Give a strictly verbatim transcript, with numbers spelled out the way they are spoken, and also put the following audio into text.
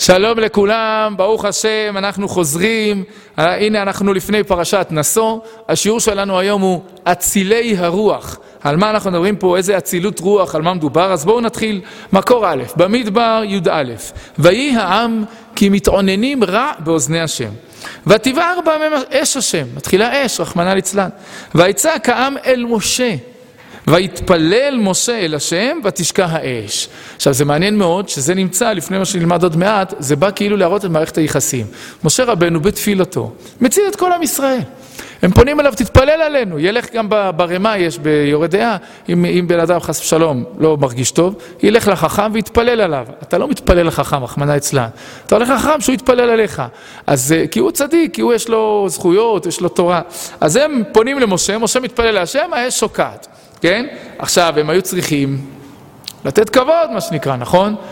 שלום לכולם, ברוך השם, אנחנו חוזרים. הנה אנחנו לפני פרשת נשוא. השיעור שלנו היום הוא אצילי הרוח. על מה אנחנו מדברים פה? איזה אצילות רוח, על מה מדובר? אז בואו נתחיל. מקור א', במדבר י"א. ויהי העם כי מתעוננים רע באוזני השם. ותבער בהם אש השם. מתחילה אש, רחמנא ליצלן. ויצעק העם אל משה. ויתפלל משה אל השם ותשקע האש. עכשיו זה מעניין מאוד שזה נמצא לפני מה שנלמד עוד מעט, זה בא כאילו להראות את מערכת היחסים. משה רבנו בתפילתו מציל את כל עם ישראל. הם פונים אליו, תתפלל עלינו. ילך גם ברמה, יש ביורד דעה, אם, אם בן אדם חס ושלום לא מרגיש טוב, ילך לחכם ויתפלל עליו. אתה לא מתפלל לחכם, רחמנא ליצלן. אתה הולך לחכם שהוא יתפלל עליך. אז כי הוא צדיק, כי הוא יש לו זכויות, יש לו תורה. אז הם פונים למשה, משה מתפלל להשם, האש שוקעת. כן? עכשיו, הם היו צריכים לתת כבוד, מה שנקרא, נכון?